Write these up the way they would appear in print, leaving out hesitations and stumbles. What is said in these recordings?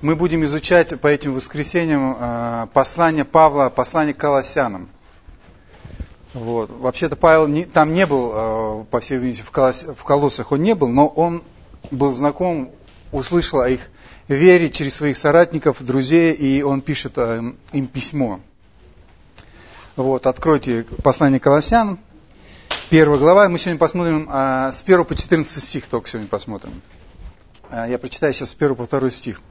Мы будем изучать по этим воскресеньям послание Павла, послание к Колоссянам. Вот. Вообще-то Павел там не был, по всей видимости, в Колоссах он не был, но он был знаком, услышал о их вере через своих соратников, друзей, и он пишет им письмо. Вот. Откройте послание к Колоссянам, 1 глава. Мы сегодня посмотрим с 1 по 14 стих, только сегодня посмотрим. Я прочитаю сейчас с 1 по 2 стих.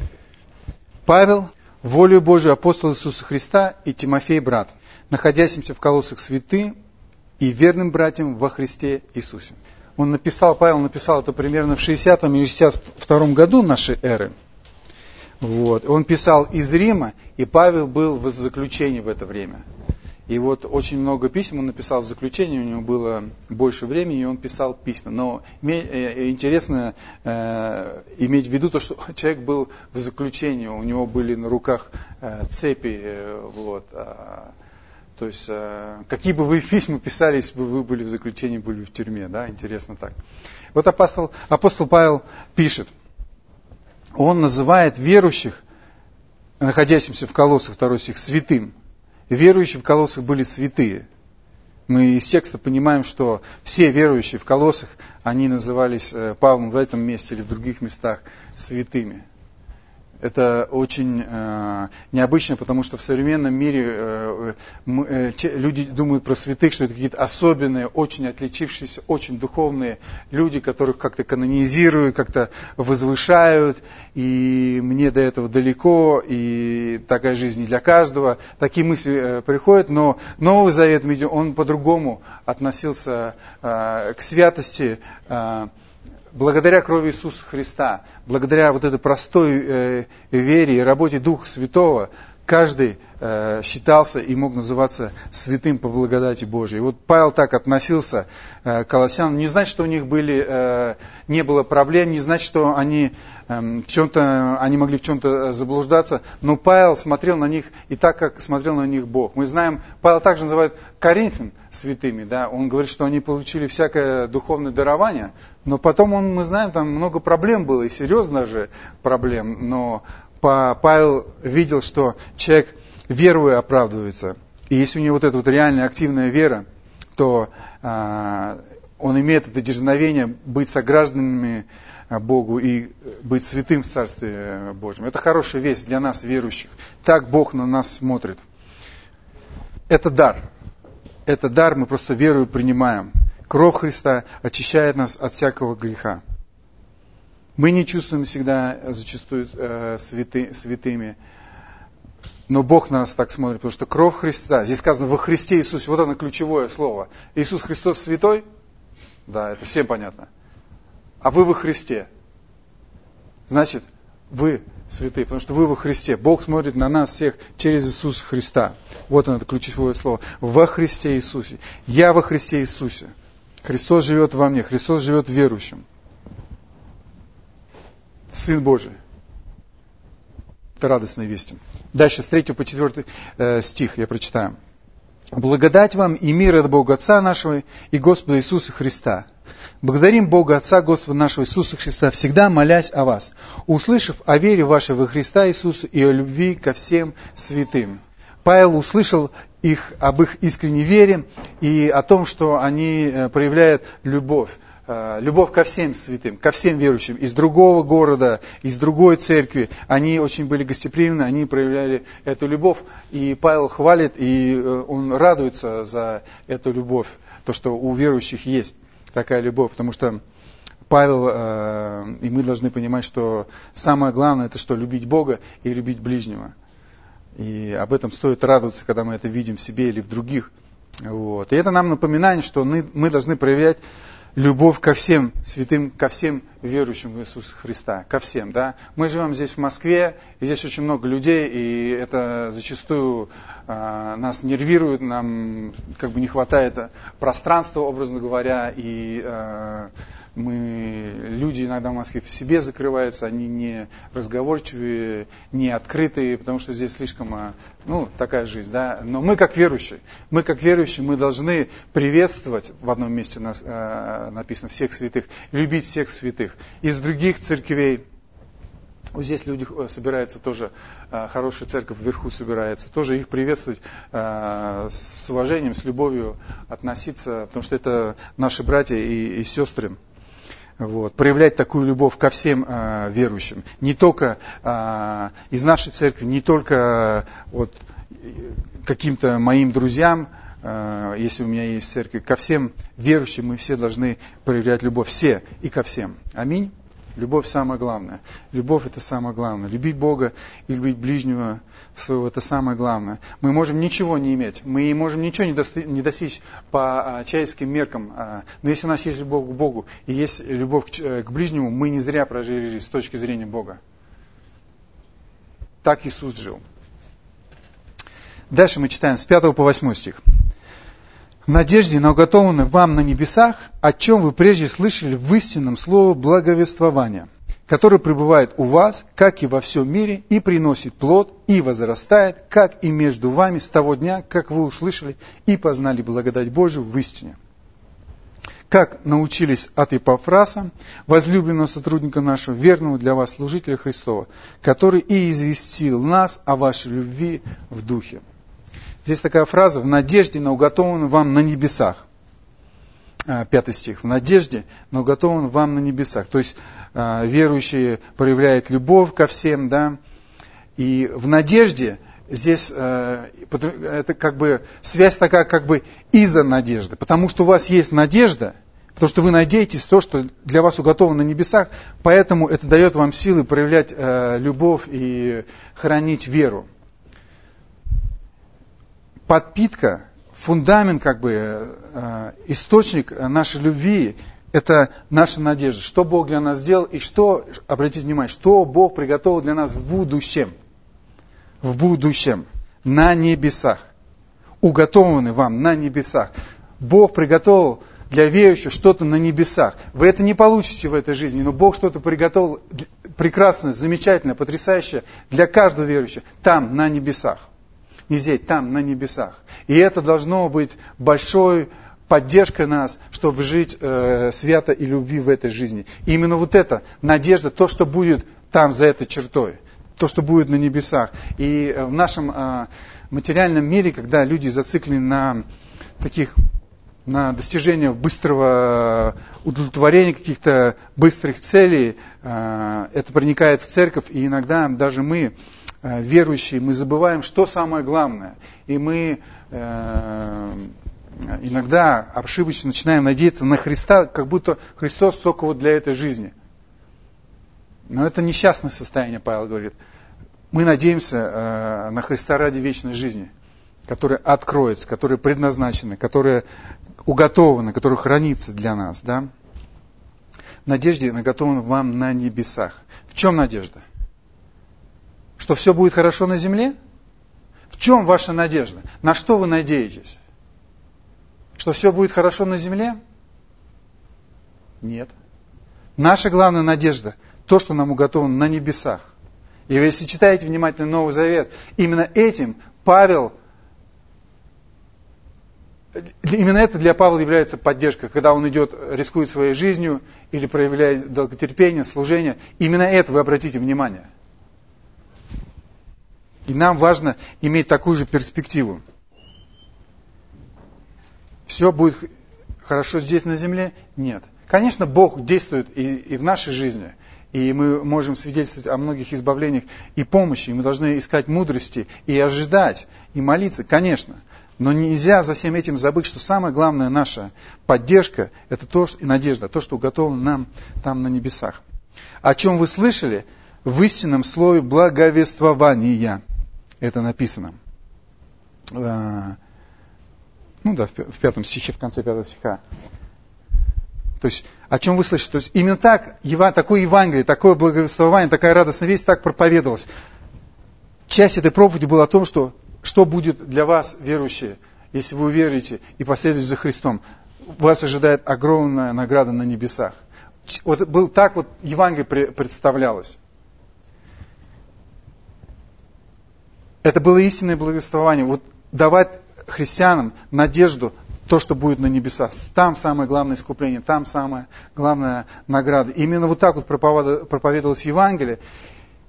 Павел, волею Божию апостол Иисуса Христа, и Тимофей, брат, находящимся в Колоссах святым и верным братьям во Христе Иисусе. Павел написал это примерно в 60 или 62 году нашей эры. Вот. Он писал из Рима, и Павел был в заключении в это время. И вот очень много писем он написал в заключении, у него было больше времени, и он писал письма. Но интересно иметь в виду то, что человек был в заключении, у него были на руках цепи. Вот. То есть, какие бы вы письма писали, если бы вы были в заключении, были в тюрьме. Да? Интересно так. Вот апостол Павел пишет, он называет верующих, находящихся в Колоссах, 2 стих, святым. Верующие в Колоссах были святые. Мы из текста понимаем, что все верующие в Колоссах, они назывались Павлом в этом месте или в других местах святыми. Это очень необычно, потому что в современном мире люди думают про святых, что это какие-то особенные, очень отличившиеся, очень духовные люди, которых как-то канонизируют, как-то возвышают, и мне до этого далеко, и такая жизнь не для каждого. Такие мысли приходят, но Новый Завет, он по-другому относился к святости. Благодаря крови Иисуса Христа, благодаря вот этой простой вере и работе Духа Святого, каждый считался и мог называться святым по благодати Божией. И вот Павел так относился к колоссянам. Не значит, что у них не было проблем, не значит, что они могли в чем-то заблуждаться, но Павел смотрел на них и так, как смотрел на них Бог. Мы знаем, Павел также называет коринфян святыми. Да? Он говорит, что они получили всякое духовное дарование, но потом мы знаем, там много проблем было, и серьезно даже проблем, но Павел видел, что человек верою оправдывается. И если у него вот эта вот реальная активная вера, то он имеет это дерзновение быть согражданами Богу и быть святым в Царстве Божьем. Это хорошая весть для нас, верующих. Так Бог на нас смотрит. Это дар. Это дар мы просто верою принимаем. Кровь Христа очищает нас от всякого греха. Мы не чувствуем всегда зачастую святыми, но Бог на нас так смотрит, потому что кровь Христа, здесь сказано во Христе Иисусе, вот оно ключевое слово. Иисус Христос святой? Да, это всем понятно. А вы во Христе. Значит, вы святые, потому что вы во Христе. Бог смотрит на нас всех через Иисуса Христа. Вот оно, это ключевое слово. Во Христе Иисусе. Я во Христе Иисусе. Христос живет во мне, Христос живет в верующем. Сын Божий. Это радостные вести. Дальше с 3 по 4 стих я прочитаю. Благодать вам и мир от Бога Отца нашего и Господа Иисуса Христа. Благодарим Бога Отца Господа нашего Иисуса Христа, всегда молясь о вас, услышав о вере вашей во Христа Иисуса и о любви ко всем святым. Павел услышал об их искренней вере и о том, что они проявляют любовь. Любовь ко всем святым, ко всем верующим, из другого города, из другой церкви. Они очень были гостеприимны, они проявляли эту любовь. И Павел хвалит, и он радуется за эту любовь, то, что у верующих есть такая любовь. Потому что Павел, и мы должны понимать, что самое главное, это что, любить Бога и любить ближнего. И об этом стоит радоваться, когда мы это видим в себе или в других. Вот. И это нам напоминание, что мы должны проявлять любовь ко всем святым, ко всем верующим в Иисуса Христа, ко всем. Да? Мы живем здесь в Москве, и здесь очень много людей, и это зачастую нас нервирует, нам как бы не хватает пространства, образно говоря, и люди иногда в Москве в себе закрываются, они не разговорчивые, не открытые, потому что здесь слишком, такая жизнь, да. Но мы как верующие, мы должны приветствовать, в одном месте у нас написано, всех святых, любить всех святых. Из других церквей Вот здесь люди собираются тоже, хорошая церковь вверху собирается, тоже их приветствовать, с уважением, с любовью относиться, потому что это наши братья и сестры. Вот. Проявлять такую любовь ко всем верующим. Не только из нашей церкви, не только вот, каким-то моим друзьям, если у меня есть церковь, ко всем верующим мы все должны проявлять любовь. Все и ко всем. Аминь. Любовь самое главное. Любовь это самое главное. Любить Бога и любить ближнего своего это самое главное. Мы можем ничего не иметь. Мы можем ничего не достичь по человеческим меркам. Но если у нас есть любовь к Богу и есть любовь к ближнему, мы не зря прожили жизнь с точки зрения Бога. Так Иисус жил. Дальше мы читаем с 5 по 8 стих. В надежде на уготованное вам на небесах, о чем вы прежде слышали в истинном слове благовествования, которое пребывает у вас, как и во всем мире, и приносит плод, и возрастает, как и между вами с того дня, как вы услышали и познали благодать Божию в истине. Как научились от Епафраса, возлюбленного сотрудника нашего, верного для вас служителя Христова, который и известил нас о вашей любви в духе. Здесь такая фраза: в надежде на уготованное вам на небесах. 5 стих. В надежде на уготованное вам на небесах. То есть верующие проявляют любовь ко всем, да. И в надежде здесь это как бы связь такая как бы из-за надежды. Потому что у вас есть надежда, потому что вы надеетесь то, что для вас уготовано на небесах, поэтому это дает вам силы проявлять любовь и хранить веру. Подпитка, фундамент, как бы, источник нашей любви – это наша надежда. Что Бог для нас сделал и что, обратите внимание, что Бог приготовил для нас в будущем. В будущем, на небесах. Уготованы вам на небесах. Бог приготовил для верующих что-то на небесах. Вы это не получите в этой жизни, но Бог что-то приготовил прекрасное, замечательное, потрясающее для каждого верующего там, на небесах. Не здесь, там, на небесах. И это должно быть большой поддержкой нас, чтобы жить свято и любви в этой жизни. И именно вот эта надежда, то, что будет там, за этой чертой, то, что будет на небесах. И в нашем материальном мире, когда люди зациклены на достижение быстрого удовлетворения каких-то быстрых целей, это проникает в церковь, и иногда даже мы, верующие, мы забываем, что самое главное. И мы иногда ошибочно начинаем надеяться на Христа, как будто Христос только вот для этой жизни. Но это несчастное состояние, Павел говорит. Мы надеемся на Христа ради вечной жизни, которая откроется, которая предназначена, которая уготована, которая хранится для нас. Да? В надежде наготована вам на небесах. В чем надежда? Что все будет хорошо на земле? В чем ваша надежда? На что вы надеетесь? Что все будет хорошо на земле? Нет. Наша главная надежда – то, что нам уготовано на небесах. И если читаете внимательно Новый Завет, именно этим Павел, именно это для Павла является поддержкой, когда он идет, рискует своей жизнью или проявляет долготерпение, служение. Именно это вы обратите внимание. И нам важно иметь такую же перспективу. Все будет хорошо здесь на земле? Нет. Конечно, Бог действует и в нашей жизни. И мы можем свидетельствовать о многих избавлениях и помощи. И мы должны искать мудрости и ожидать, и молиться, конечно. Но нельзя за всем этим забыть, что самая главная наша поддержка – это то, и надежда, то, что уготовано нам там на небесах. О чем вы слышали в истинном слове благовествования. Это написано. В 5 стихе, в конце 5 стиха. То есть, о чем вы слышите? То есть, именно так, такое Евангелие, такое благовествование, такая радостная весть так проповедовалась. Часть этой проповеди была о том, что будет для вас, верующие, если вы уверуете и последуете за Христом. Вас ожидает огромная награда на небесах. Вот так вот Евангелие представлялось. Это было истинное благовествование. Вот давать христианам надежду, то, что будет на небесах. Там самое главное искупление, там самая главная награда. Именно вот так вот проповедовалось Евангелие.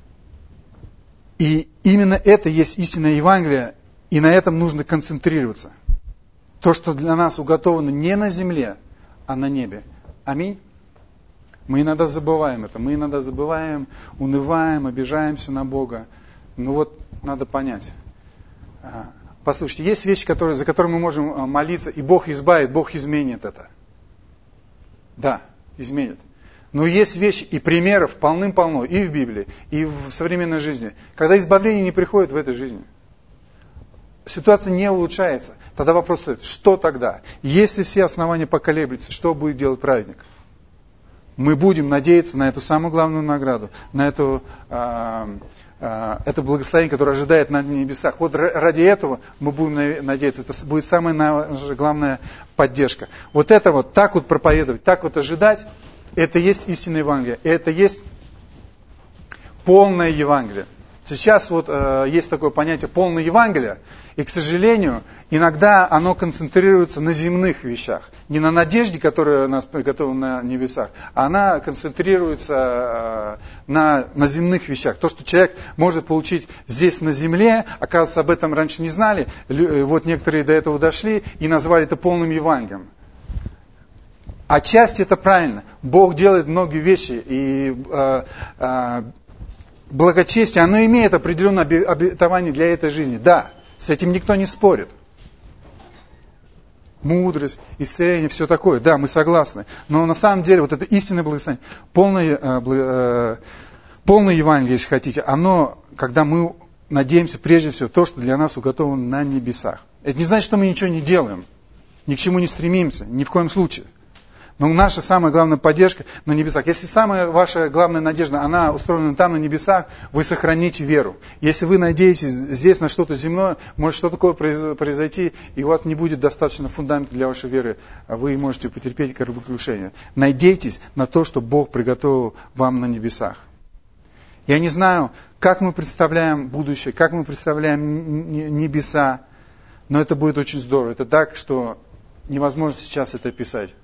И именно это есть истинное Евангелие, и на этом нужно концентрироваться. То, что для нас уготовано не на земле, а на небе. Аминь. Мы иногда забываем это. Мы иногда забываем, унываем, обижаемся на Бога. Ну вот, надо понять. Послушайте, есть вещи, за которые мы можем молиться, и Бог избавит, Бог изменит это. Да, изменит. Но есть вещи и примеров полным-полно и в Библии, и в современной жизни, когда избавление не приходит в этой жизни. Ситуация не улучшается. Тогда вопрос стоит, что тогда? Если все основания поколеблются, что будет делать праведник? Мы будем надеяться на эту самую главную награду, на это благословение, которое ожидает на небесах. Вот ради этого мы будем надеяться. Это будет самая наша главная поддержка. Вот это вот так вот проповедовать, так вот ожидать, это есть истинное Евангелие. Это есть полное Евангелие. Сейчас вот есть такое понятие полное Евангелие, и, к сожалению, иногда оно концентрируется на земных вещах. Не на надежде, которая у нас приготовлена на небесах, а она концентрируется на земных вещах. То, что человек может получить здесь на земле, оказывается, об этом раньше не знали. Вот некоторые до этого дошли и назвали это полным Евангелием. Отчасти это правильно. Бог делает многие вещи, и благочестие, оно имеет определенное обетование для этой жизни. Да, с этим никто не спорит. Мудрость, исцеление, все такое. Да, мы согласны. Но на самом деле вот это истинное благословение, полное Евангелие, если хотите, оно, когда мы надеемся прежде всего то, что для нас уготовано на небесах. Это не значит, что мы ничего не делаем, ни к чему не стремимся, ни в коем случае. Но наша самая главная поддержка на небесах. Если самая ваша главная надежда, она устроена там на небесах, вы сохраните веру. Если вы надеетесь здесь на что-то земное, может что-то такое произойти, и у вас не будет достаточно фундамента для вашей веры, вы можете потерпеть кораблекрушение. Надейтесь на то, что Бог приготовил вам на небесах. Я не знаю, как мы представляем будущее, как мы представляем небеса, но это будет очень здорово. Это так, что невозможно сейчас это описать.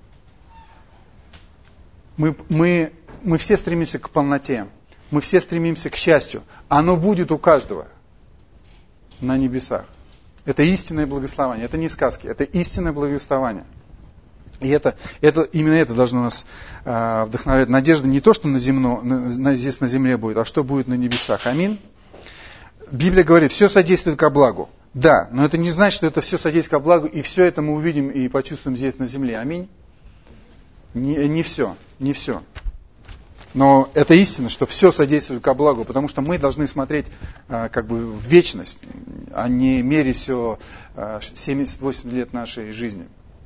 Мы все стремимся к полноте, мы все стремимся к счастью. Оно будет у каждого на небесах. Это истинное благословение, это не сказки, это истинное благословение. И именно это должно нас вдохновлять. Надежда не то, что здесь на земле будет, а что будет на небесах. Аминь. Библия говорит, все содействует ко благу. Да, но это не значит, что это все содействует ко благу, и все это мы увидим и почувствуем здесь на земле. Аминь. Не все. Но это истина, что все содействует ко благу, потому что мы должны смотреть в вечность, а не мерить все 70-80 лет нашей жизни.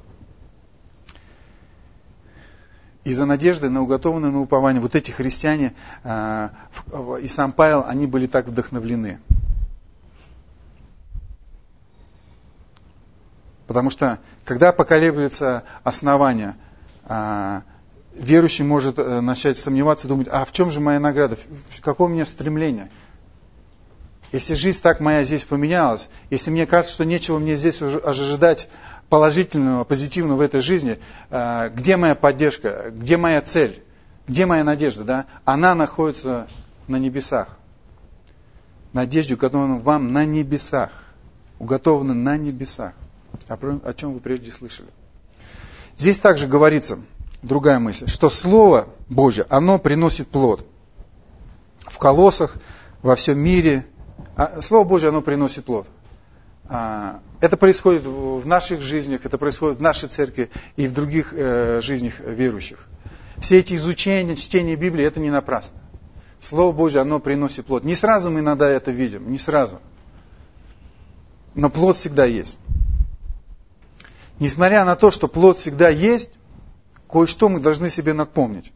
Из-за надежды на уготованное на упование вот эти христиане и сам Павел, они были так вдохновлены. Потому что, когда поколеблются основания, верующий может начать сомневаться, думать, а в чем же моя награда, какое у меня стремление? Если жизнь так моя здесь поменялась, если мне кажется, что нечего мне здесь уже ожидать положительного, позитивного в этой жизни, где моя поддержка, где моя цель, где моя надежда? Да? Она находится на небесах. Надежда уготована вам на небесах. Уготована на небесах. О чем вы прежде слышали. Здесь также говорится, другая мысль, что Слово Божье, оно приносит плод. В Колоссах, во всем мире, Слово Божье, оно приносит плод. Это происходит в наших жизнях, это происходит в нашей церкви и в других жизнях верующих. Все эти изучения, чтение Библии, это не напрасно. Слово Божье, оно приносит плод. Не сразу мы иногда это видим, не сразу. Но плод всегда есть. Несмотря на то, что плод всегда есть, кое-что мы должны себе напомнить.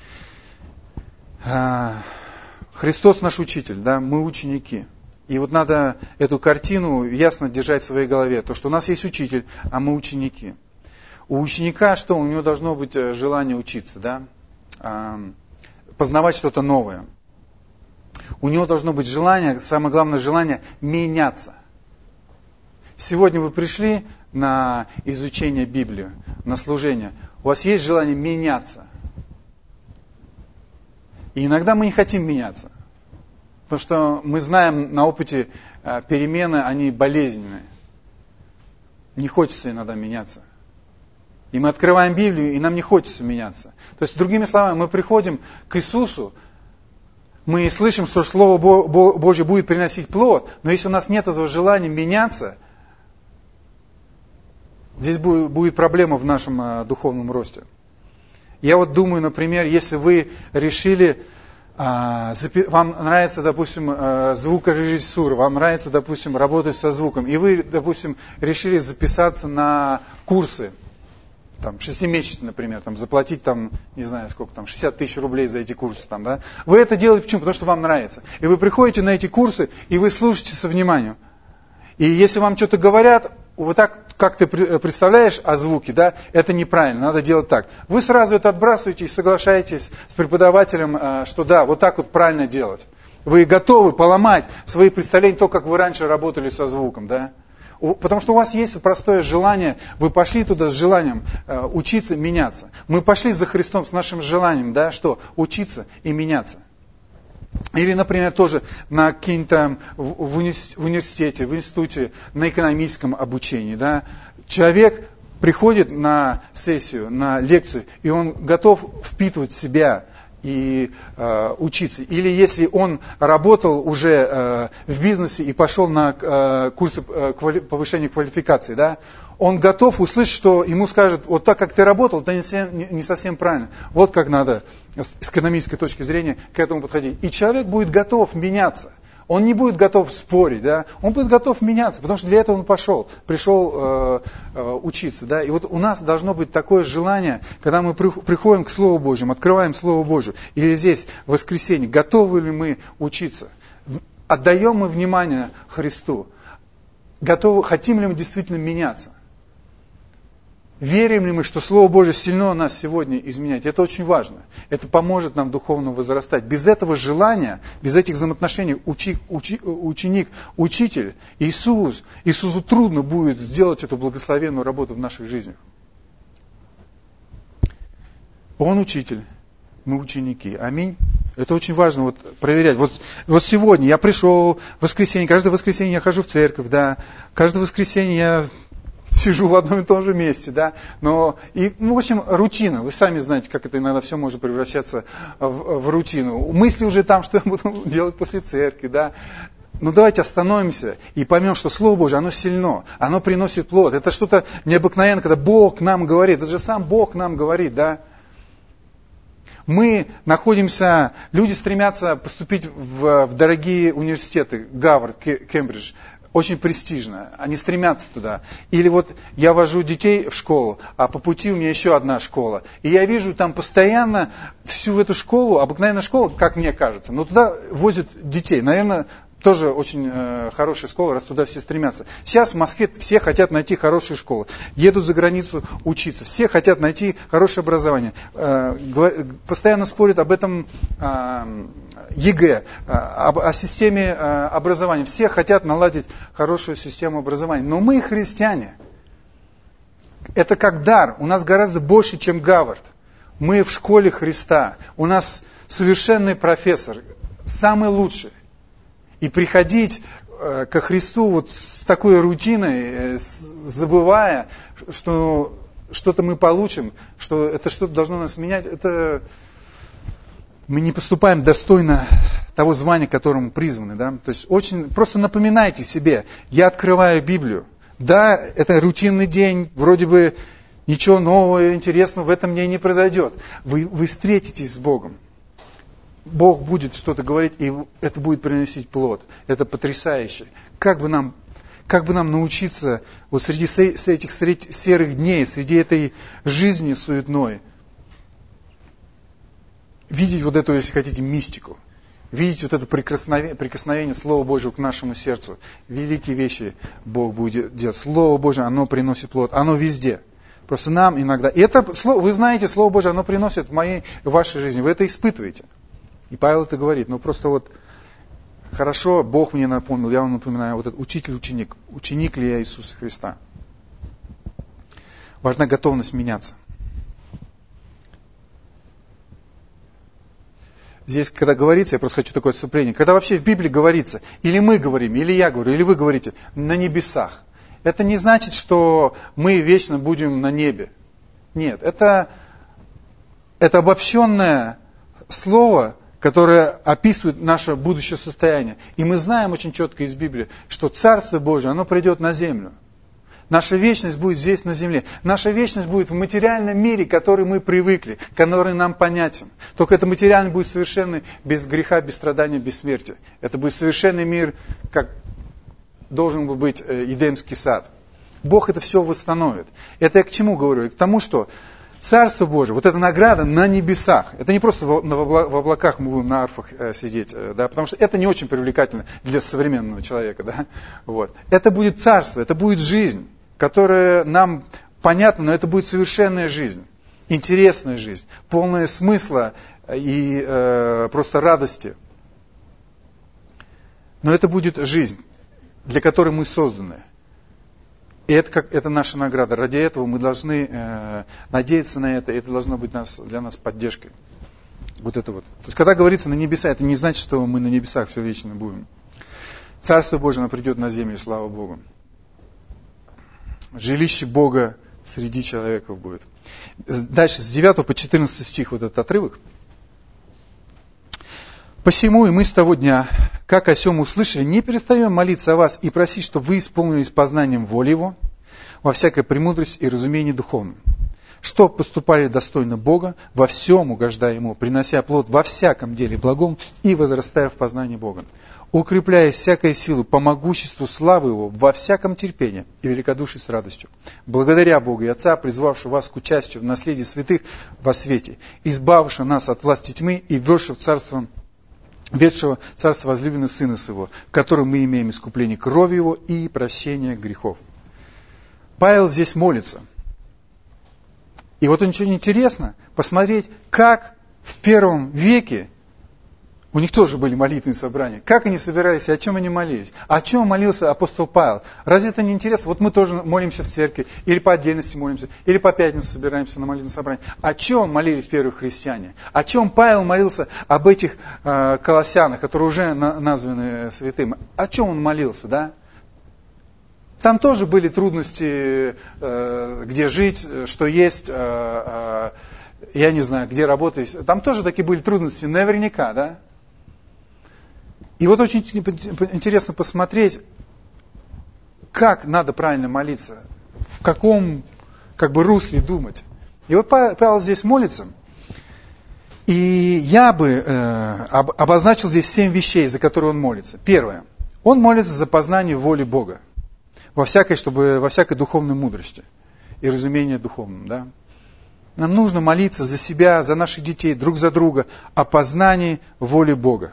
Христос наш учитель, да, мы ученики. И вот надо эту картину ясно держать в своей голове. То, что у нас есть учитель, а мы ученики. У ученика что? У него должно быть желание учиться, да? Познавать что-то новое. У него должно быть желание, самое главное желание, меняться. Сегодня вы пришли на изучение Библии, на служение. У вас есть желание меняться. И иногда мы не хотим меняться. Потому что мы знаем на опыте, перемены, они болезненные. Не хочется иногда меняться. И мы открываем Библию, и нам не хочется меняться. То есть, другими словами, мы приходим к Иисусу, мы слышим, что Слово Божье будет приносить плод, но если у нас нет этого желания меняться, здесь будет проблема в нашем духовном росте. Я вот думаю, например, если вы решили, вам нравится, допустим, звукорежиссура, вам нравится, допустим, работать со звуком, и вы, допустим, решили записаться на курсы, там, 6-месячные, например, там, заплатить, там, не знаю сколько, там, 60 тысяч рублей за эти курсы. Там, да? Вы это делаете почему? Потому что вам нравится. И вы приходите на эти курсы, и вы слушаете со вниманием. И если вам что-то говорят, вот так, как ты представляешь о звуке, да, это неправильно, надо делать так. Вы сразу это отбрасываете и соглашаетесь с преподавателем, что да, вот так вот правильно делать. Вы готовы поломать свои представления, то, как вы раньше работали со звуком, да. Потому что у вас есть простое желание, вы пошли туда с желанием учиться, меняться. Мы пошли за Христом с нашим желанием, да, что? Учиться и меняться. Или, например, тоже на какие-то в университете, в институте, на экономическом обучении. Да, человек приходит на сессию, на лекцию, и он готов впитывать в себя и учиться. Или если он работал уже в бизнесе и пошел на курсы повышения квалификации, да, он готов услышать, что ему скажут, вот так, как ты работал, это не совсем правильно. Вот как надо с экономической точки зрения к этому подходить. И человек будет готов меняться. Он не будет готов спорить, да? Он будет готов меняться, потому что для этого он пришел учиться. Да? И вот у нас должно быть такое желание, когда мы приходим к Слову Божьему, открываем Слово Божье, или здесь в воскресенье, готовы ли мы учиться? Отдаем мы внимание Христу? Хотим ли мы действительно меняться? Верим ли мы, что Слово Божье сильно нас сегодня изменяет? Это очень важно. Это поможет нам духовно возрастать. Без этого желания, без этих взаимоотношений ученик, учитель, Иисусу трудно будет сделать эту благословенную работу в наших жизнях. Он учитель, мы ученики. Аминь. Это очень важно проверять. Вот сегодня я пришел в воскресенье, каждое воскресенье я хожу в церковь, да. Каждое воскресенье я сижу в одном и том же месте, да. В общем, рутина. Вы сами знаете, как это иногда все может превращаться в рутину. Мысли уже там, что я буду делать после церкви, да. Но давайте остановимся и поймем, что Слово Божье, оно сильно, оно приносит плод. Это что-то необыкновенное, когда Бог нам говорит. Это же сам Бог нам говорит, да. Мы находимся, люди стремятся поступить в дорогие университеты, Гарвард, Кембридж, очень престижно, они стремятся туда. Или вот я вожу детей в школу, а по пути у меня еще одна школа. И я вижу там постоянно всю эту школу, обыкновенная школа, как мне кажется, но туда возят детей. Наверное, тоже очень хорошая школа, раз туда все стремятся. Сейчас в Москве все хотят найти хорошие школы. Едут за границу учиться. Все хотят найти хорошее образование. Постоянно спорят об этом ЕГЭ, о системе образования. Все хотят наладить хорошую систему образования. Но мы, христиане, это как дар. У нас гораздо больше, чем Гарвард. Мы в школе Христа. У нас совершенный профессор, самый лучший. И приходить ко Христу вот с такой рутиной, забывая, что что-то мы получим, что это что-то должно нас менять, это мы не поступаем достойно того звания, к которому призваны. Да? То есть просто напоминайте себе, я открываю Библию. Да, это рутинный день, вроде бы ничего нового, интересного в этом дне не произойдет. Вы встретитесь с Богом. Бог будет что-то говорить, и это будет приносить плод. Это потрясающе. Как бы нам научиться вот среди этих серых дней, среди этой жизни суетной, видеть вот эту, если хотите, мистику, видеть вот это прикосновение Слова Божьего к нашему сердцу. Великие вещи Бог будет делать. Слово Божье, оно приносит плод, оно везде. Просто нам иногда... И это, вы знаете, Слово Божье, оно приносит в вашей жизни, вы это испытываете. И Павел это говорит, просто хорошо, Бог мне напомнил, я вам напоминаю, вот этот учитель-ученик, ученик ли я Иисуса Христа. Важна готовность меняться. здесь, когда говорится, я просто хочу такое отступление, когда вообще в Библии говорится, или мы говорим, или я говорю, или вы говорите, на небесах, это не значит, что мы вечно будем на небе. Нет, это обобщенное слово, которое описывает наше будущее состояние. И мы знаем очень четко из Библии, что Царство Божие, оно придет на землю. Наша вечность будет здесь, на земле. Наша вечность будет в материальном мире, к который мы привыкли, который нам понятен. Только это материальный будет совершенный, без греха, без страдания, без смерти. Это будет совершенный мир, как должен был быть Эдемский сад. Бог это все восстановит. Это я к чему говорю? К тому, что Царство Божие, вот эта награда на небесах. Это не просто в облаках мы будем на арфах сидеть, да, потому что это не очень привлекательно для современного человека. Да? Вот. Это будет царство, это будет жизнь, которая нам понятна, но это будет совершенная жизнь, интересная жизнь, полная смысла и просто радости. Но это будет жизнь, для которой мы созданы. И это наша награда. Ради этого мы должны надеяться на это, и это должно быть для нас поддержкой. Вот это вот. То есть, когда говорится на небеса, это не значит, что мы на небесах все вечно будем. Царство Божие, оно придет на землю, слава Богу. Жилище Бога среди человеков будет. Дальше, с 9 по 14 стих, вот этот отрывок. «Посему и мы с того дня, как о сем услышали, не перестаем молиться о вас и просить, чтобы вы исполнились познанием воли Его, во всякой премудрости и разумении духовном, что поступали достойно Бога, во всем угождая Ему, принося плод во всяком деле благом и возрастая в познании Бога, укрепляя всякой силу по могуществу славы Его во всяком терпении и великодушии с радостью, благодаря Богу и Отца, призвавшего вас к участию в наследии святых во свете, избавившего нас от власти тьмы и введшего в царство ведшего царство возлюбленного Сына Своего, в котором мы имеем искупление крови Его и прощение грехов». Павел здесь молится. И вот очень интересно посмотреть, как в первом веке, у них тоже были молитвенные собрания, как они собирались и о чем они молились. О чем молился апостол Павел? Разве это не интересно? Вот мы тоже молимся в церкви, или по отдельности молимся, или по пятницам собираемся на молитвенное собрание. О чем молились первые христиане? О чем Павел молился об этих колоссянах, которые уже названы святым? О чем он молился, да? Там тоже были трудности, где жить, что есть, я не знаю, где работать. Там тоже такие были трудности, наверняка, да? И вот очень интересно посмотреть, как надо правильно молиться, в каком русле думать. И вот Павел здесь молится, и я бы обозначил здесь 7 вещей, за которые он молится. Первое. Он молится за познание воли Бога, во всякой духовной мудрости и разумении духовном. Да? Нам нужно молиться за себя, за наших детей, друг за друга, о познании воли Бога.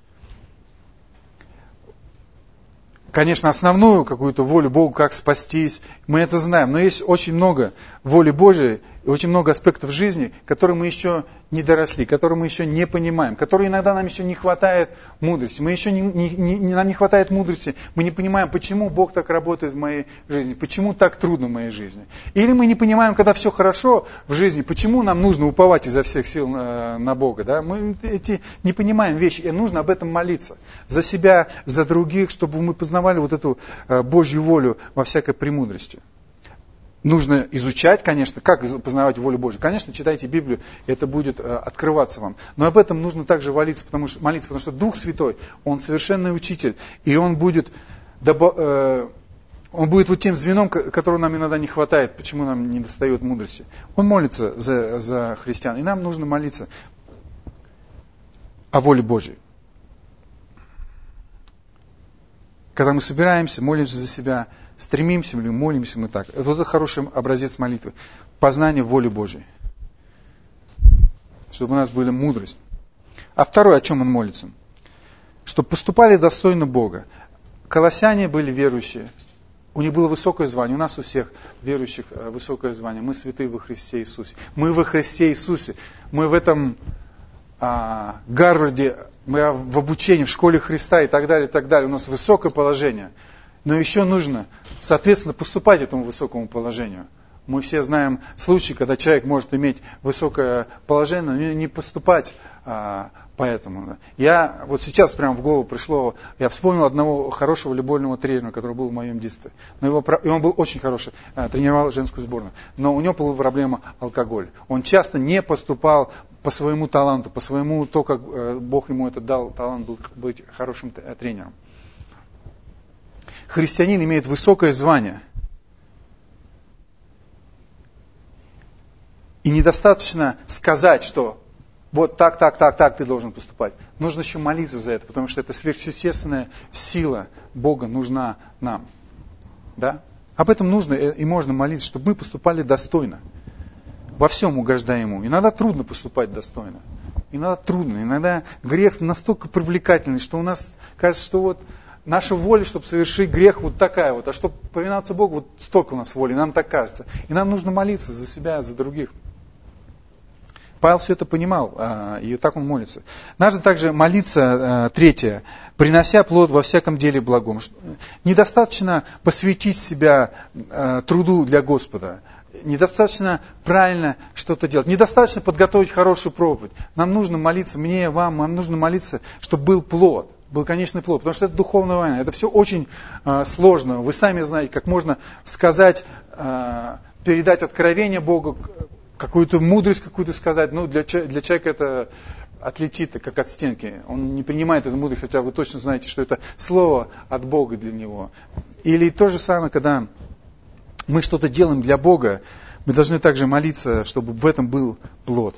Конечно, основную какую-то волю Богу, как спастись, мы это знаем. Но есть очень много воли Божией и очень много аспектов жизни, которые мы еще не доросли, которые мы еще не понимаем, которые иногда нам еще не хватает мудрости. Нам не хватает мудрости, мы не понимаем, почему Бог так работает в моей жизни, почему так трудно в моей жизни. Или мы не понимаем, когда все хорошо в жизни, почему нам нужно уповать изо всех сил на Бога. Да? Мы не понимаем вещи, и нужно об этом молиться. За себя, за других, чтобы мы познавали вот эту Божью волю во всякой премудрости. Нужно изучать, конечно, как познавать волю Божью. Конечно, читайте Библию, это будет открываться вам. Но об этом нужно также молиться, потому что Дух Святой, Он совершенный учитель, и Он будет вот тем звеном, которого нам иногда не хватает, почему нам не достает мудрости. Он молится за христиан, и нам нужно молиться о воле Божьей. Когда мы собираемся, молимся за себя, стремимся ли, молимся мы так. Это хороший образец молитвы. Познание воли Божьей. Чтобы у нас была мудрость. А второе, о чем он молится? Чтобы поступали достойно Бога. Колоссяне были верующие. У них было высокое звание. У нас у всех верующих высокое звание. Мы святые во Христе Иисусе. Мы во Христе Иисусе. Мы в этом Гарварде, мы в обучении, в школе Христа и так далее, и так далее. У нас высокое положение. Но еще нужно, соответственно, поступать этому высокому положению. Мы все знаем случаи, когда человек может иметь высокое положение, но не поступать Поэтому. Я вот сейчас прямо в голову пришло, я вспомнил одного хорошего волейбольного тренера, который был в моем детстве. И он был очень хороший, тренировал женскую сборную. Но у него была проблема алкоголь. Он часто не поступал по своему таланту, по своему, то, как Бог ему это дал, талант был быть хорошим тренером. Христианин имеет высокое звание. И недостаточно сказать, что вот так ты должен поступать. Нужно еще молиться за это, потому что это сверхъестественная сила Бога нужна нам. Да? Об этом нужно и можно молиться, чтобы мы поступали достойно. Во всем угождая Ему. Иногда трудно поступать достойно. Иногда трудно. Иногда грех настолько привлекательный, что у нас кажется, что вот наша воля, чтобы совершить грех, вот такая вот. А чтобы повиноваться Богу, вот столько у нас воли. Нам так кажется. И нам нужно молиться за себя, за других. Павел все это понимал, и так он молится. Надо также молиться, третье, принося плод во всяком деле благом. Недостаточно посвятить себя труду для Господа. Недостаточно правильно что-то делать. Недостаточно подготовить хорошую проповедь. Нам нужно молиться, мне, вам, нам нужно молиться, чтобы был плод. Был конечный плод, потому что это духовная война. Это все очень сложно. Вы сами знаете, как можно сказать, передать откровение Богу, какую-то мудрость какую-то сказать. Ну, для человека это отлетит, как от стенки. Он не принимает эту мудрость, хотя вы точно знаете, что это слово от Бога для него. Или то же самое, когда мы что-то делаем для Бога, мы должны также молиться, чтобы в этом был плод.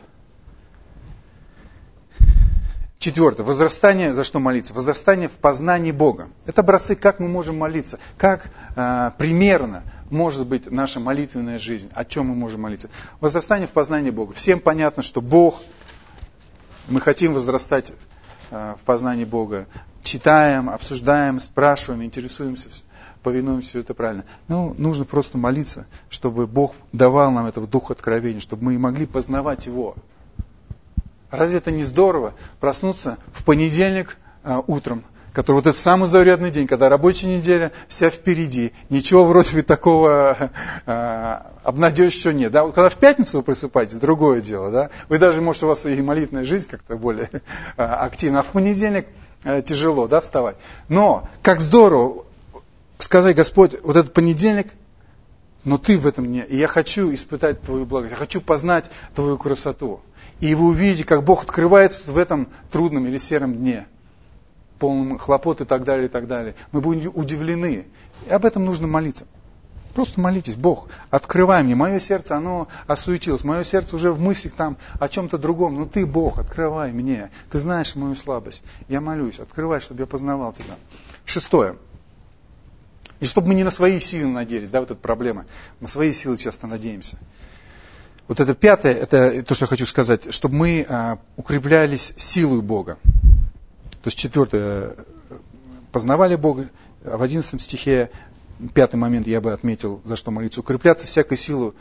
Четвертое. Возрастание, за что молиться? Возрастание в познании Бога. Это образцы, как мы можем молиться, как примерно может быть наша молитвенная жизнь, о чем мы можем молиться. Возрастание в познании Бога. Всем понятно, что Бог, мы хотим возрастать в познании Бога. Читаем, обсуждаем, спрашиваем, интересуемся, повинуемся, все это правильно. Но нужно просто молиться, чтобы Бог давал нам этого духа откровения, чтобы мы могли познавать Его. Разве это не здорово проснуться в понедельник утром, который вот этот самый заурядный день, когда рабочая неделя вся впереди, ничего вроде бы такого обнадеживающего нет. Да? Когда в пятницу вы просыпаетесь, другое дело. Да? Вы даже, может, у вас и молитвенная жизнь как-то более активна, а в понедельник тяжело, да, вставать. Но как здорово сказать: Господь, вот этот понедельник, но Ты в этом не. И я хочу испытать Твою благость, я хочу познать Твою красоту. И вы увидите, как Бог открывается в этом трудном или сером дне, полном хлопот и так далее, и так далее. Мы будем удивлены. И об этом нужно молиться. Просто молитесь: Бог, открывай мне. Мое сердце, оно осуетилось. Мое сердце уже в мыслях там о чем-то другом. Но Ты, Бог, открывай мне. Ты знаешь мою слабость. Я молюсь, открывай, чтобы я познавал Тебя. Шестое. И чтобы мы не на свои силы надеялись, да, вот эта проблема. На свои силы часто надеемся. Вот это пятое, это то, что я хочу сказать, чтобы мы укреплялись силой Бога. То есть четвертое, познавали Бога. В 11 стихе, пятый момент я бы отметил, за что молиться: укрепляться всякой силой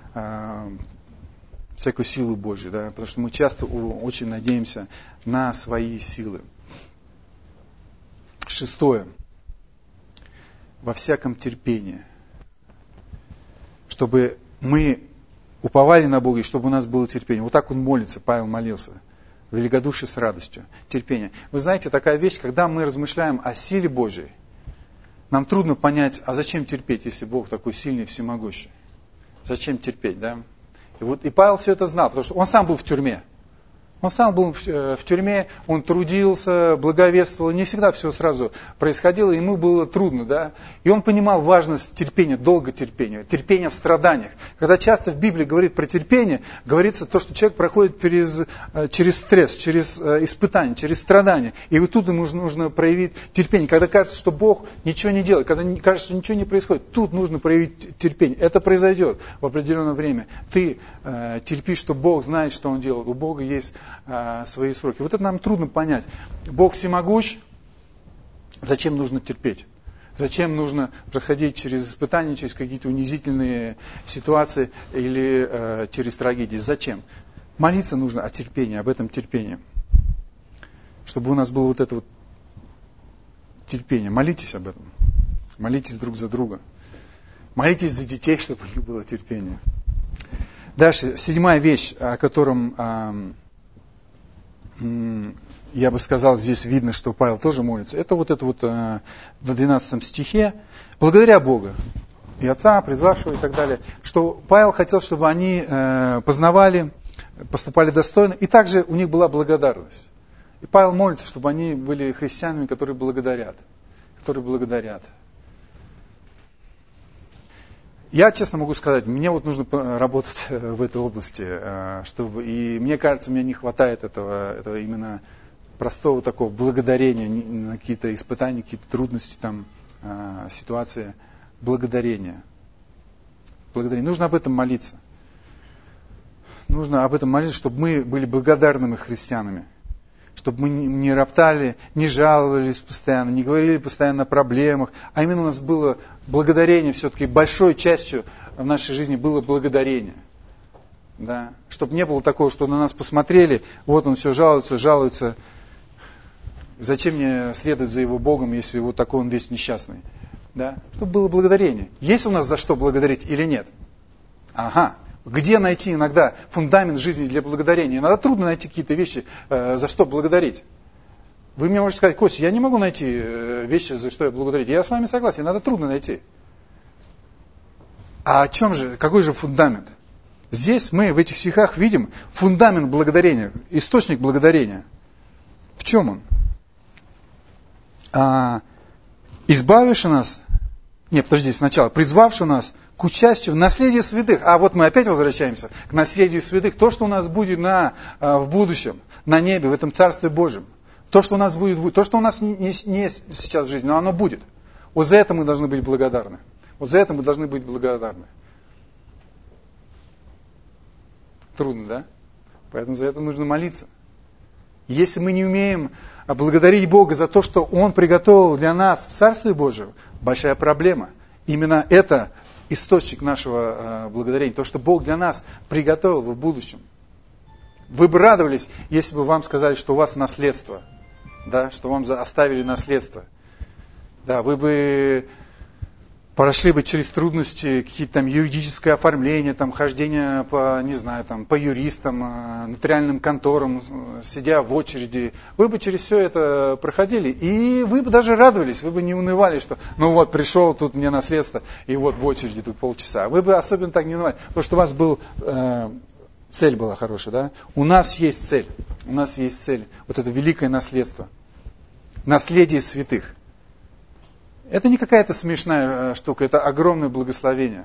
Божьей. Да? Потому что мы часто очень надеемся на свои силы. Шестое. Во всяком терпении. Чтобы мы уповали на Бога, и чтобы у нас было терпение. Вот так он молится, Павел молился. Великодушие с радостью, терпение. Вы знаете, такая вещь, когда мы размышляем о силе Божьей, нам трудно понять, а зачем терпеть, если Бог такой сильный и всемогущий? Зачем терпеть, да? И Павел все это знал, потому что он сам был в тюрьме. Он сам был в тюрьме, он трудился, благовествовал, не всегда все сразу происходило, ему было трудно, да. И он понимал важность терпения, долготерпения, терпения в страданиях. Когда часто в Библии говорит про терпение, говорится то, что человек проходит через стресс, через испытания, через страдания. И вот тут ему нужно проявить терпение. Когда кажется, что Бог ничего не делает, когда кажется, что ничего не происходит, тут нужно проявить терпение. Это произойдет в определенное время. Ты терпишь, что Бог знает, что Он делает. У Бога есть свои сроки. Вот это нам трудно понять. Бог всемогущ, зачем нужно терпеть? Зачем нужно проходить через испытания, через какие-то унизительные ситуации или через трагедии? Зачем? Молиться нужно о терпении, об этом терпении. Чтобы у нас было вот это вот терпение. Молитесь об этом. Молитесь друг за друга. Молитесь за детей, чтобы у них было терпение. Дальше, седьмая вещь, о котором я бы сказал, здесь видно, что Павел тоже молится. Это вот в 12 стихе. Благодаря Богу и Отца, призвавшего и так далее, что Павел хотел, чтобы они познавали, поступали достойно, и также у них была благодарность. И Павел молится, чтобы они были христианами, которые благодарят. Я честно могу сказать, мне вот нужно работать в этой области, и мне кажется, мне не хватает этого именно простого такого благодарения на какие-то испытания, какие-то трудности, ситуации, благодарения. Нужно об этом молиться. Чтобы мы были благодарными христианами. Чтобы мы не роптали, не жаловались постоянно, не говорили постоянно о проблемах, а именно у нас было благодарение, все-таки большой частью в нашей жизни было благодарение. Да? Чтобы не было такого, что на нас посмотрели, вот он все жалуется. Зачем мне следовать за его Богом, если вот такой он весь несчастный? Да? Чтобы было благодарение. Есть у нас за что благодарить или нет? Ага. Где найти иногда фундамент жизни для благодарения? Иногда трудно найти какие-то вещи, за что благодарить. Вы мне можете сказать: Костя, я не могу найти вещи, за что я благодарить. Я с вами согласен, иногда трудно найти. А о чем же, какой же фундамент? Здесь мы в этих стихах видим фундамент благодарения, источник благодарения. В чем он? Избавивший нас, призвавший нас к участию в наследии святых. А вот мы опять возвращаемся к наследию святых. То, что у нас будет в будущем, на небе, в этом Царстве Божьем. То, что у нас будет, то, что у нас не сейчас в жизни, но оно будет. Вот за это мы должны быть благодарны. Трудно, да? Поэтому за это нужно молиться. Если мы не умеем благодарить Бога за то, что Он приготовил для нас в Царстве Божьем, большая проблема. Именно это источник нашего благодарения. То, что Бог для нас приготовил в будущем. Вы бы радовались, если бы вам сказали, что у вас наследство. Да, что вам оставили наследство. Да, вы бы прошли бы через трудности, какие-то юридическое оформление, хождение по юристам, нотариальным конторам, сидя в очереди. Вы бы через все это проходили, и вы бы даже радовались, вы бы не унывали, что пришел тут мне наследство, и в очереди тут полчаса. Вы бы особенно так не унывали, потому что у вас цель была хорошая, да? У нас есть цель, вот это великое наследство, наследие святых. Это не какая-то смешная штука, это огромное благословение.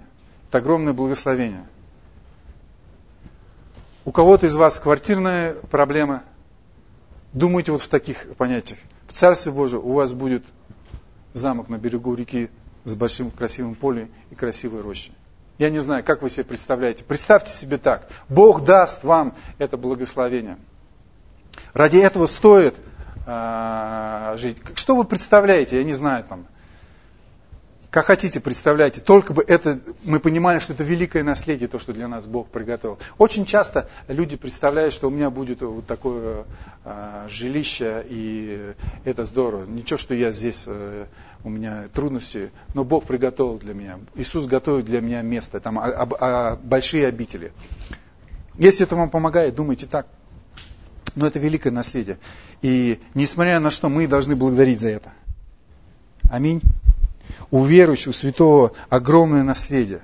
У кого-то из вас квартирная проблема. Думайте в таких понятиях. В Царстве Божьем у вас будет замок на берегу реки с большим красивым полем и красивой рощей. Я не знаю, как вы себе представляете. Представьте себе так. Бог даст вам это благословение. Ради этого стоит жить. Что вы представляете? Я не знаю, как хотите, представляйте. Только бы мы понимали, что это великое наследие, то, что для нас Бог приготовил. Очень часто люди представляют, что у меня будет вот такое жилище, и это здорово. Ничего, что я здесь, у меня трудности, но Бог приготовил для меня. Иисус готовит для меня место, большие обители. Если это вам помогает, думайте так. Но это великое наследие. И несмотря на что, мы должны благодарить за это. Аминь. У верующего, святого огромное наследие.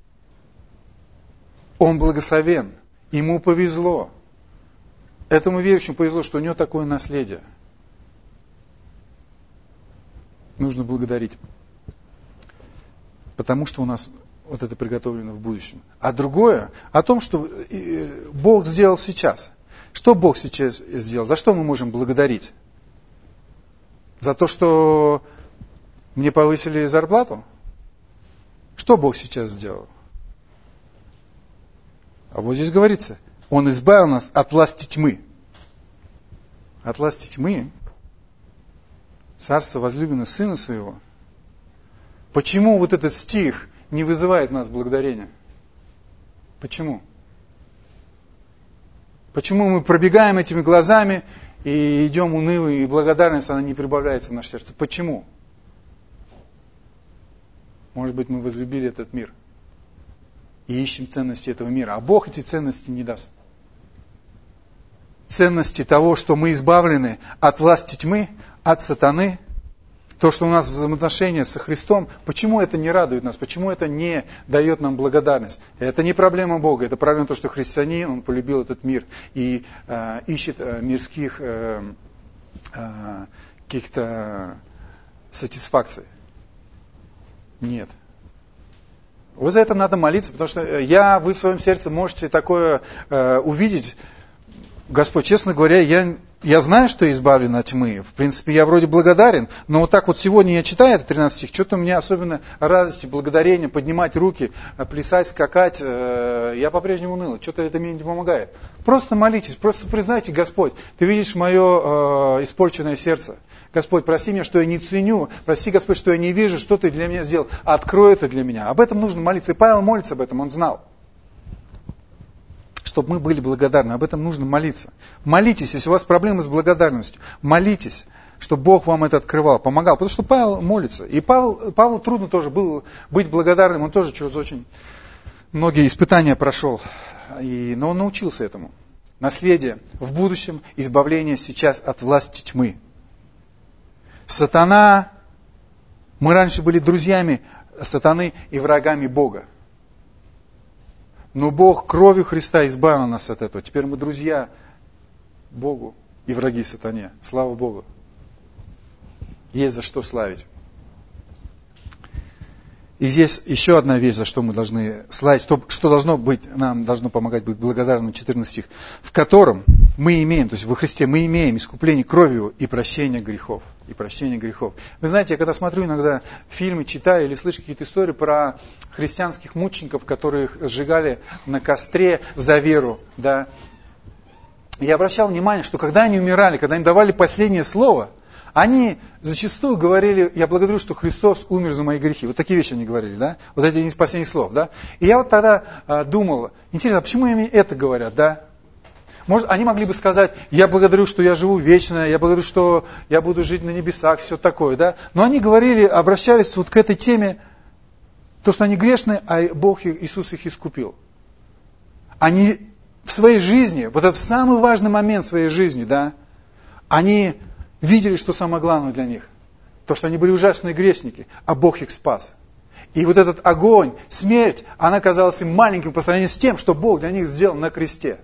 Он благословен. Ему повезло. Этому верующему повезло, что у него такое наследие. Нужно благодарить. Потому что у нас вот это приготовлено в будущем. А другое, о том, что Бог сделал сейчас. Что Бог сейчас сделал? За что мы можем благодарить? За то, что мне повысили зарплату? Что Бог сейчас сделал? А вот здесь говорится, Он избавил нас от власти тьмы. От власти тьмы. Царство возлюбленного Сына Своего. Почему вот этот стих не вызывает в нас благодарения? Почему? Почему мы пробегаем этими глазами и идем унылые, и благодарность, она не прибавляется в наше сердце? Почему? Может быть, мы возлюбили этот мир и ищем ценности этого мира, а Бог эти ценности не даст. ценности того, что мы избавлены от власти тьмы, от сатаны, то, что у нас взаимоотношения со Христом, почему это не радует нас, почему это не дает нам благодарность? Это не проблема Бога, это проблема того, что христианин, он полюбил этот мир и ищет мирских каких-то сатисфакций. Нет. Вот за это надо молиться, потому что вы в своем сердце можете такое увидеть. Господь, честно говоря, я знаю, что я избавлен от тьмы. В принципе, я вроде благодарен, но вот так вот сегодня я читаю этот 13 стих, что-то у меня особенно радости, благодарения, поднимать руки, плясать, скакать, я по-прежнему уныл, что-то это мне не помогает. Просто молитесь, просто признайте, Господь, Ты видишь мое испорченное сердце. Господь, прости меня, что я не ценю, прости, Господь, что я не вижу, что Ты для меня сделал, открой это для меня. Об этом нужно молиться, и Павел молится об этом, он знал. Чтобы мы были благодарны. Об этом нужно молиться. Молитесь, если у вас проблемы с благодарностью. Молитесь, чтобы Бог вам это открывал, помогал. Потому что Павел молится. И Павлу трудно тоже было быть благодарным. Он тоже через очень многие испытания прошел. Но он научился этому. Наследие в будущем, избавление сейчас от власти тьмы. Сатана, мы раньше были друзьями сатаны и врагами Бога. Но Бог кровью Христа избавил нас от этого. Теперь мы друзья Богу и враги сатане. Слава Богу. Есть за что славить. И здесь еще одна вещь, за что мы должны славить, что должно быть, нам должно помогать быть благодарным, 14 стих, в котором мы имеем, то есть во Христе мы имеем искупление кровью и прощение грехов. И прощение грехов. Вы знаете, я когда смотрю иногда фильмы, читаю или слышу какие-то истории про христианских мучеников, которых сжигали на костре за веру, да, я обращал внимание, что когда они умирали, когда им давали последнее слово, они зачастую говорили: я благодарю, что Христос умер за мои грехи. Вот такие вещи они говорили, да? Вот эти из последних слов, да? И я вот тогда думал, интересно, а почему они это говорят, да? Может, они могли бы сказать: я благодарю, что я живу вечно, я благодарю, что я буду жить на небесах, все такое, да? Но они говорили, обращались вот к этой теме, то, что они грешны, а Бог, Иисус их искупил. Они в своей жизни, вот этот самый важный момент в своей жизни, да, они видели, что самое главное для них. То, что они были ужасные грешники, а Бог их спас. И вот этот огонь, смерть, она казалась им маленьким по сравнению с тем, что Бог для них сделал на кресте.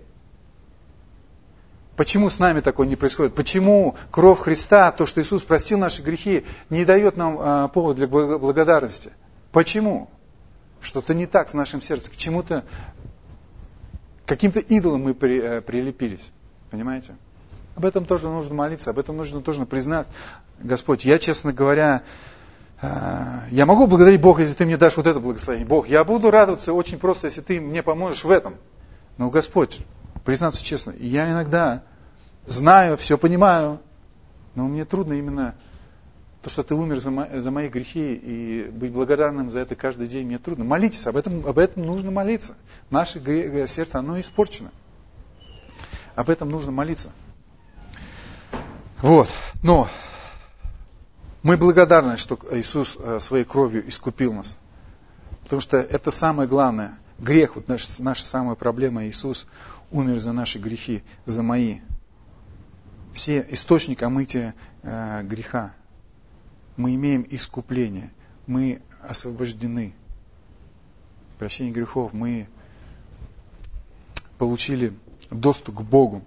Почему с нами такое не происходит? Почему кровь Христа, то, что Иисус простил наши грехи, не дает нам повод для благодарности? Почему? Что-то не так с нашим сердцем. К чему-то, каким-то идолам мы прилепились. Понимаете? Об этом тоже нужно молиться, об этом нужно тоже признать. Господь, я, честно говоря, я могу благодарить Бога, если Ты мне дашь вот это благословение. Бог, я буду радоваться очень просто, если Ты мне поможешь в этом. Но, Господь, признаться честно, я иногда знаю, все понимаю, но мне трудно именно то, что Ты умер за мои грехи, и быть благодарным за это каждый день мне трудно. Молитесь, об этом нужно молиться. Наше сердце, оно испорчено. Об этом нужно молиться. Вот, но мы благодарны, что Иисус своей кровью искупил нас. Потому что это самое главное. Грех, вот наша самая проблема. Иисус умер за наши грехи, за мои. Все источник омытия греха. Мы имеем искупление. Мы освобождены. Прощение грехов. Мы получили доступ к Богу.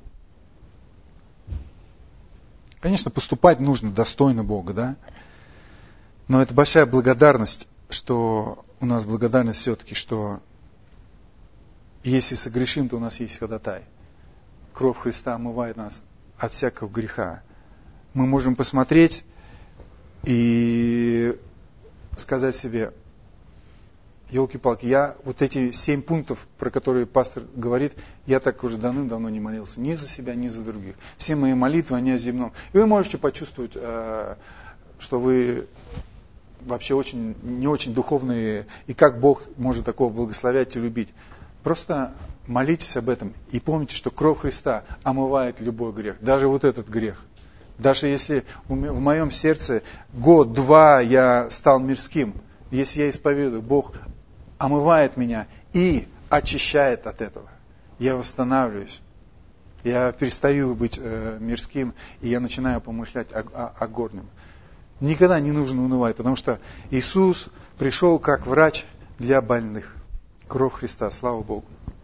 Конечно, поступать нужно достойно Бога, да? Но это большая благодарность, что у нас благодарность все-таки, что если согрешим, то у нас есть ходатай. Кровь Христа омывает нас от всякого греха. Мы можем посмотреть и сказать себе: елки-палки, я вот эти 7 пунктов, про которые пастор говорит, я так уже давным-давно не молился. Ни за себя, ни за других. Все мои молитвы, они о земном. И вы можете почувствовать, что вы вообще не очень духовные, и как Бог может такого благословять и любить. Просто молитесь об этом и помните, что кровь Христа омывает любой грех. Даже вот этот грех. Даже если в моем сердце год-два я стал мирским, если я исповедую, Бог омывает меня и очищает от этого. Я восстанавливаюсь. Я перестаю быть мирским, и я начинаю помышлять о горнем. Никогда не нужно унывать, потому что Иисус пришел как врач для больных. Кровь Христа, слава Богу.